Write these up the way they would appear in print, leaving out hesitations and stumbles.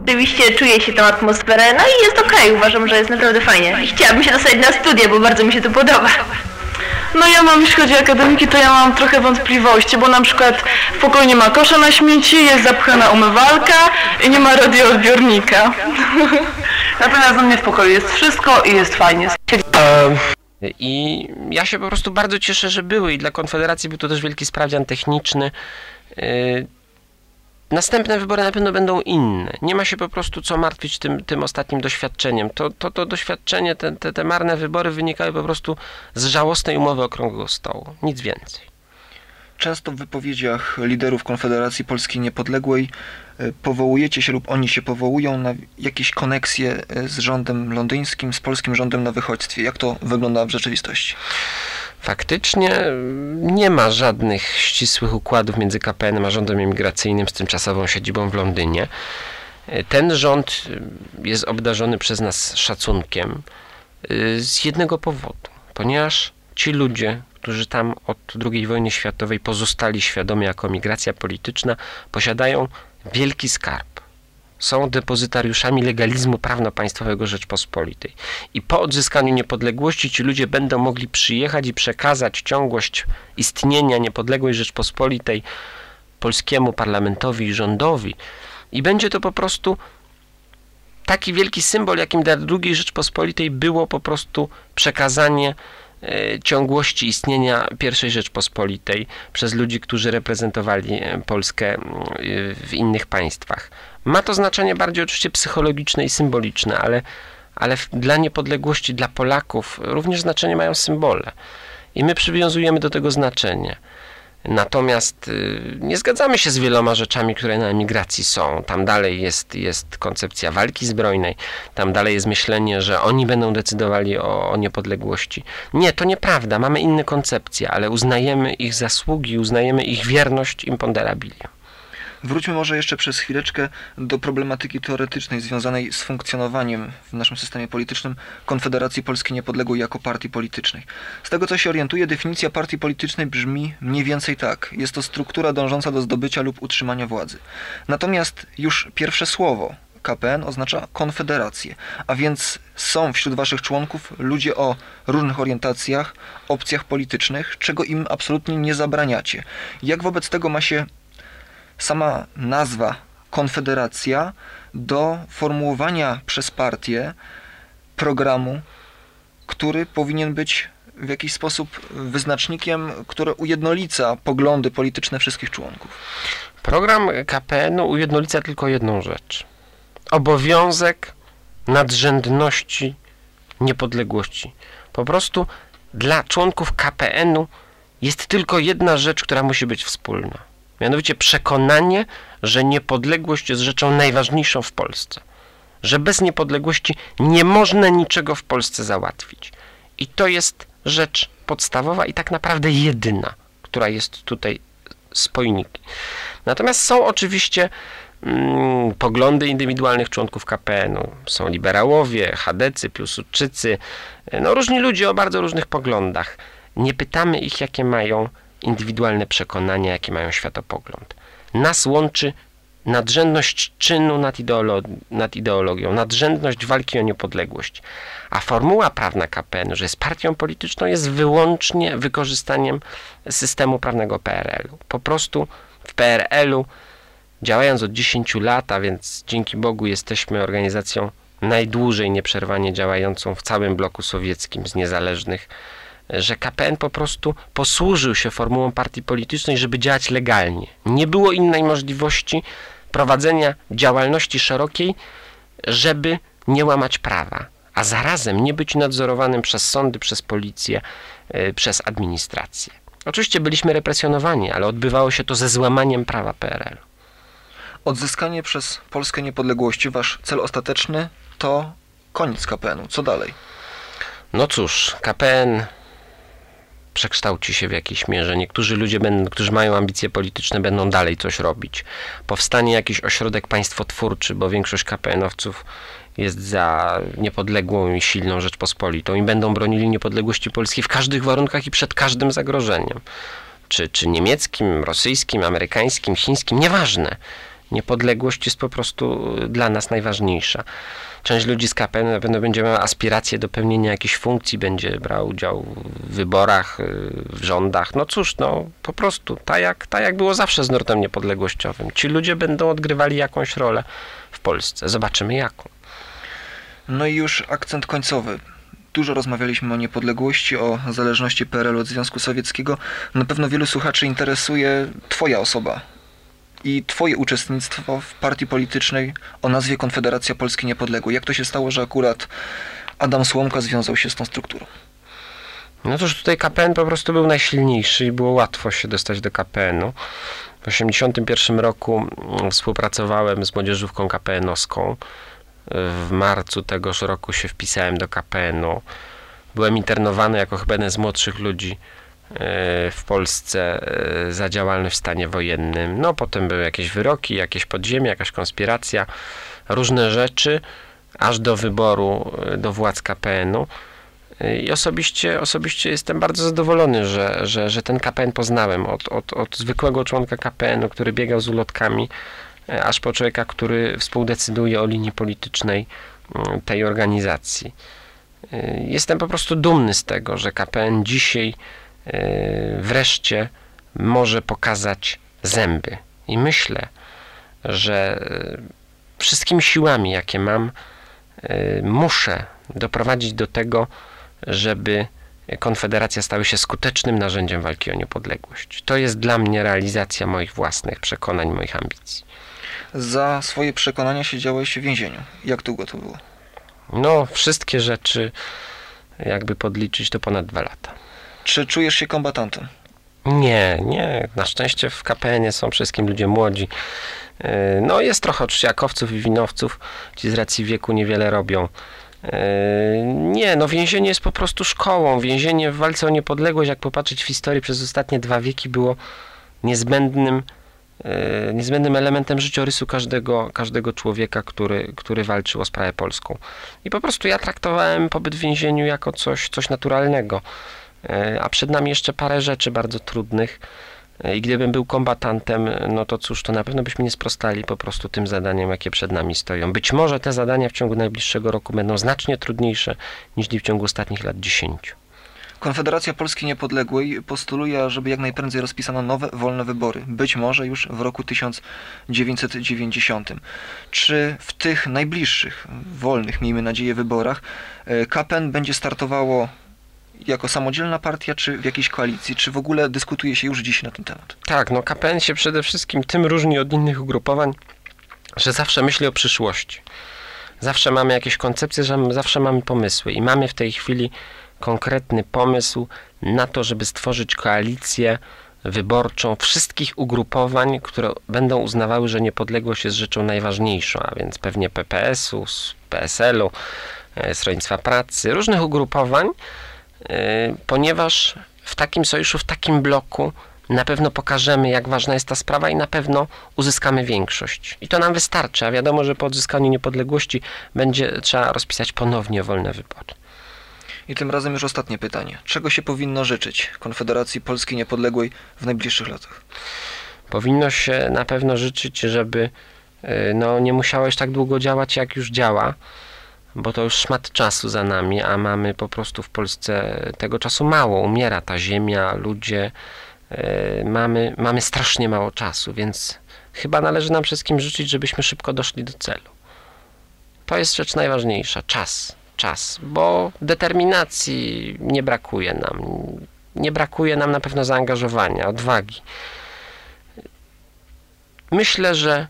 Oczywiście czuje się tą atmosferę, no i jest okej, uważam, że jest naprawdę fajnie. I chciałabym się dostać na studia, bo bardzo mi się to podoba. No ja mam, jeśli chodzi o akademiki, to ja mam trochę wątpliwości, bo na przykład w pokoju nie ma kosza na śmieci, jest zapchana umywalka i nie ma radioodbiornika. Natomiast u mnie w pokoju jest wszystko i jest fajnie. I ja się po prostu bardzo cieszę, że były i dla Konfederacji był to też wielki sprawdzian techniczny. Następne wybory na pewno będą inne. Nie ma się po prostu co martwić tym ostatnim doświadczeniem. To doświadczenie, te marne wybory wynikały po prostu z żałosnej umowy Okrągłego Stołu. Nic więcej. Często w wypowiedziach liderów Konfederacji Polski Niepodległej powołujecie się lub oni się powołują na jakieś koneksje z rządem londyńskim, z polskim rządem na wychodźstwie. Jak to wygląda w rzeczywistości? Faktycznie nie ma żadnych ścisłych układów między KPN a rządem imigracyjnym z tymczasową siedzibą w Londynie. Ten rząd jest obdarzony przez nas szacunkiem z jednego powodu, ponieważ ci ludzie, którzy tam od II wojny światowej pozostali świadomi jako migracja polityczna, posiadają wielki skarb. Są depozytariuszami legalizmu prawno-państwowego Rzeczpospolitej. I po odzyskaniu niepodległości ci ludzie będą mogli przyjechać i przekazać ciągłość istnienia niepodległej Rzeczpospolitej polskiemu parlamentowi i rządowi. I będzie to po prostu taki wielki symbol, jakim dla II Rzeczpospolitej było po prostu przekazanie ciągłości istnienia I Rzeczpospolitej przez ludzi, którzy reprezentowali Polskę w innych państwach. Ma to znaczenie bardziej oczywiście psychologiczne i symboliczne, ale dla niepodległości, dla Polaków również znaczenie mają symbole. I my przywiązujemy do tego znaczenie. Natomiast nie zgadzamy się z wieloma rzeczami, które na emigracji są. Tam dalej jest koncepcja walki zbrojnej, tam dalej jest myślenie, że oni będą decydowali o niepodległości. Nie, to nieprawda, mamy inne koncepcje, ale uznajemy ich zasługi, uznajemy ich wierność imponderabilia. Wróćmy może jeszcze przez chwileczkę do problematyki teoretycznej związanej z funkcjonowaniem w naszym systemie politycznym Konfederacji Polski Niepodległej jako partii politycznej. Z tego co się orientuję, definicja partii politycznej brzmi mniej więcej tak. Jest to struktura dążąca do zdobycia lub utrzymania władzy. Natomiast już pierwsze słowo KPN oznacza konfederację, a więc są wśród waszych członków ludzie o różnych orientacjach, opcjach politycznych, czego im absolutnie nie zabraniacie. Jak wobec tego ma się sama nazwa Konfederacja do formułowania przez partię programu, który powinien być w jakiś sposób wyznacznikiem, który ujednolica poglądy polityczne wszystkich członków? Program KPN-u ujednolica tylko jedną rzecz. Obowiązek nadrzędności niepodległości. Po prostu dla członków KPN-u jest tylko jedna rzecz, która musi być wspólna. Mianowicie przekonanie, że niepodległość jest rzeczą najważniejszą w Polsce. Że bez niepodległości nie można niczego w Polsce załatwić. I to jest rzecz podstawowa i tak naprawdę jedyna, która jest tutaj spojniki. Natomiast są oczywiście poglądy indywidualnych członków KPN-u. Są liberałowie, chadecy, piłsudczycy, różni ludzie o bardzo różnych poglądach. Nie pytamy ich, jakie mają indywidualne przekonania, jaki mają światopogląd. Nas łączy nadrzędność czynu nad ideologią, nadrzędność walki o niepodległość. A formuła prawna KPN, że jest partią polityczną, jest wyłącznie wykorzystaniem systemu prawnego PRL-u. Po prostu w PRL-u, działając od 10 lat, a więc dzięki Bogu jesteśmy organizacją najdłużej nieprzerwanie działającą w całym bloku sowieckim z niezależnych, że KPN po prostu posłużył się formułą partii politycznej, żeby działać legalnie. Nie było innej możliwości prowadzenia działalności szerokiej, żeby nie łamać prawa, a zarazem nie być nadzorowanym przez sądy, przez policję, przez administrację. Oczywiście byliśmy represjonowani, ale odbywało się to ze złamaniem prawa PRL. Odzyskanie przez Polskę niepodległości, wasz cel ostateczny to koniec KPN-u. Co dalej? No cóż, KPN przekształci się w jakiejś mierze. Niektórzy ludzie, którzy mają ambicje polityczne, będą dalej coś robić. Powstanie jakiś ośrodek państwotwórczy, bo większość KPN-owców jest za niepodległą i silną Rzeczpospolitą i będą bronili niepodległości Polski w każdych warunkach i przed każdym zagrożeniem. Czy niemieckim, rosyjskim, amerykańskim, chińskim, nieważne. Niepodległość jest po prostu dla nas najważniejsza. Część ludzi z KPN na pewno będzie miała aspiracje do pełnienia jakichś funkcji, będzie brała udział w wyborach, w rządach. No cóż, no po prostu, tak jak było zawsze z nurtem niepodległościowym. Ci ludzie będą odgrywali jakąś rolę w Polsce. Zobaczymy jaką. No i już akcent końcowy. Dużo rozmawialiśmy o niepodległości, o zależności PRL-u od Związku Sowieckiego. Na pewno wielu słuchaczy interesuje Twoja osoba i Twoje uczestnictwo w partii politycznej o nazwie Konfederacja Polski Niepodległej. Jak to się stało, że akurat Adam Słomka związał się z tą strukturą? No toż tutaj KPN po prostu był najsilniejszy i było łatwo się dostać do KPN-u. W 1981 roku współpracowałem z młodzieżówką KPN-owską. W marcu tegoż roku się wpisałem do KPN-u. Byłem internowany jako chyba jeden z młodszych ludzi w Polsce za działalność w stanie wojennym. No potem były jakieś wyroki, jakieś podziemie, jakaś konspiracja, różne rzeczy, aż do wyboru do władz KPN-u. I osobiście jestem bardzo zadowolony, że ten KPN poznałem. Od zwykłego członka KPN-u, który biegał z ulotkami, aż po człowieka, który współdecyduje o linii politycznej tej organizacji. Jestem po prostu dumny z tego, że KPN dzisiaj wreszcie może pokazać zęby. I myślę, że wszystkimi siłami, jakie mam, muszę doprowadzić do tego, żeby Konfederacja stała się skutecznym narzędziem walki o niepodległość. To jest dla mnie realizacja moich własnych przekonań, moich ambicji. Za swoje przekonania siedziałeś w więzieniu. Jak długo to było? No, wszystkie rzeczy, jakby podliczyć, to ponad 2 lata. Czy czujesz się kombatantem? Nie. Na szczęście w KPN-ie są wszystkim ludzie młodzi. No, jest trochę oczywiście winowców. Ci z racji wieku niewiele robią. Nie, no więzienie jest po prostu szkołą. Więzienie w walce o niepodległość, jak popatrzeć w historii, przez ostatnie 2 wieki było niezbędnym elementem życiorysu każdego człowieka, który walczył o sprawę polską. I po prostu ja traktowałem pobyt w więzieniu jako coś naturalnego. A przed nami jeszcze parę rzeczy bardzo trudnych. I gdybym był kombatantem, no to cóż, to na pewno byśmy nie sprostali po prostu tym zadaniom, jakie przed nami stoją. Być może te zadania w ciągu najbliższego roku będą znacznie trudniejsze niż w ciągu ostatnich lat 10. Konfederacja Polski Niepodległej postuluje, żeby jak najprędzej rozpisano nowe, wolne wybory. Być może już w roku 1990. Czy w tych najbliższych, wolnych, miejmy nadzieję, wyborach KPN będzie startowało jako samodzielna partia, czy w jakiejś koalicji? Czy w ogóle dyskutuje się już dziś na ten temat? Tak, no KPN się przede wszystkim tym różni od innych ugrupowań, że zawsze myśli o przyszłości. Zawsze mamy jakieś koncepcje, zawsze mamy pomysły i mamy w tej chwili konkretny pomysł na to, żeby stworzyć koalicję wyborczą wszystkich ugrupowań, które będą uznawały, że niepodległość jest rzeczą najważniejszą, a więc pewnie PPS-u, PSL-u, Stronnictwa Pracy, różnych ugrupowań, ponieważ w takim sojuszu, w takim bloku na pewno pokażemy, jak ważna jest ta sprawa i na pewno uzyskamy większość. I to nam wystarczy, a wiadomo, że po odzyskaniu niepodległości będzie trzeba rozpisać ponownie wolne wybory. I tym razem już ostatnie pytanie. Czego się powinno życzyć Konfederacji Polski Niepodległej w najbliższych latach? Powinno się na pewno życzyć, żeby nie musiało już tak długo działać, jak już działa, bo to już szmat czasu za nami, a mamy po prostu w Polsce tego czasu mało. Umiera ta ziemia, ludzie, mamy strasznie mało czasu, więc chyba należy nam wszystkim życzyć, żebyśmy szybko doszli do celu. To jest rzecz najważniejsza, czas, bo determinacji nie brakuje nam. Nie brakuje nam na pewno zaangażowania, odwagi. Myślę, że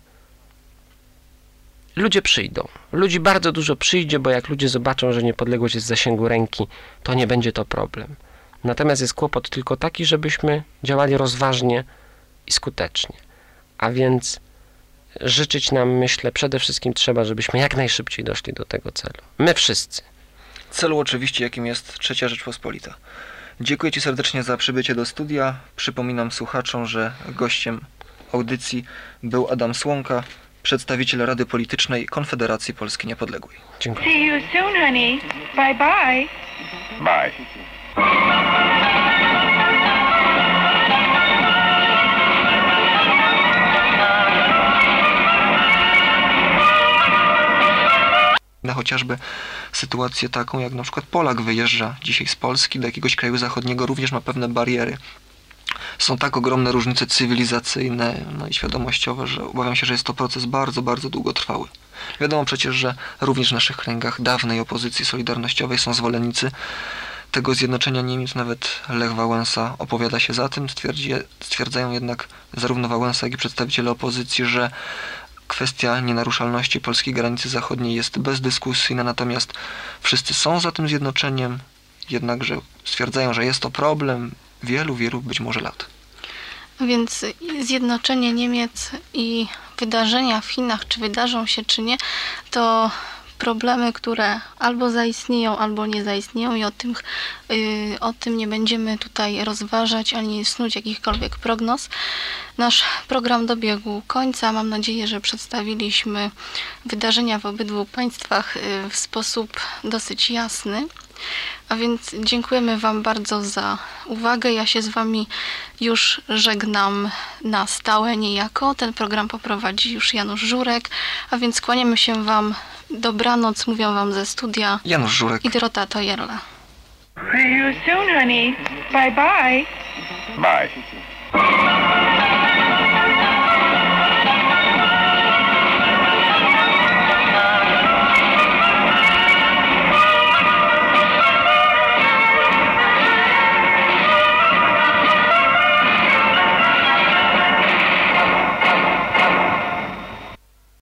ludzie przyjdą. Ludzi bardzo dużo przyjdzie, bo jak ludzie zobaczą, że niepodległość jest w zasięgu ręki, to nie będzie to problem. Natomiast jest kłopot tylko taki, żebyśmy działali rozważnie i skutecznie. A więc życzyć nam, myślę, przede wszystkim trzeba, żebyśmy jak najszybciej doszli do tego celu. My wszyscy. Celu oczywiście, jakim jest Trzecia Rzeczpospolita. Dziękuję Ci serdecznie za przybycie do studia. Przypominam słuchaczom, że gościem audycji był Adam Słomka, przedstawiciel Rady Politycznej Konfederacji Polski Niepodległej. Dziękuję. See you soon, honey. Bye bye. Bye. Na chociażby sytuację taką, jak na przykład Polak wyjeżdża dzisiaj z Polski do jakiegoś kraju zachodniego, również ma pewne bariery. Są tak ogromne różnice cywilizacyjne, no i świadomościowe, że obawiam się, że jest to proces bardzo, bardzo długotrwały. Wiadomo przecież, że również w naszych kręgach dawnej opozycji solidarnościowej są zwolennicy tego zjednoczenia Niemiec. Nawet Lech Wałęsa opowiada się za tym. Stwierdzają jednak zarówno Wałęsa, jak i przedstawiciele opozycji, że kwestia nienaruszalności polskiej granicy zachodniej jest bezdyskusyjna, natomiast wszyscy są za tym zjednoczeniem, jednakże stwierdzają, że jest to problem wielu być może lat. Więc zjednoczenie Niemiec i wydarzenia w Chinach, czy wydarzą się, czy nie, to problemy, które albo zaistnieją, albo nie zaistnieją i o tym nie będziemy tutaj rozważać, ani snuć jakichkolwiek prognoz. Nasz program dobiegł końca. Mam nadzieję, że przedstawiliśmy wydarzenia w obydwu państwach w sposób dosyć jasny. A więc dziękujemy Wam bardzo za uwagę. Ja się z Wami już żegnam na stałe niejako. Ten program poprowadzi już Janusz Żurek, a więc kłaniamy się Wam. Dobranoc, mówią Wam ze studia Janusz Żurek i Dorota Tojerla. See you soon, honey. Bye-bye. Bye.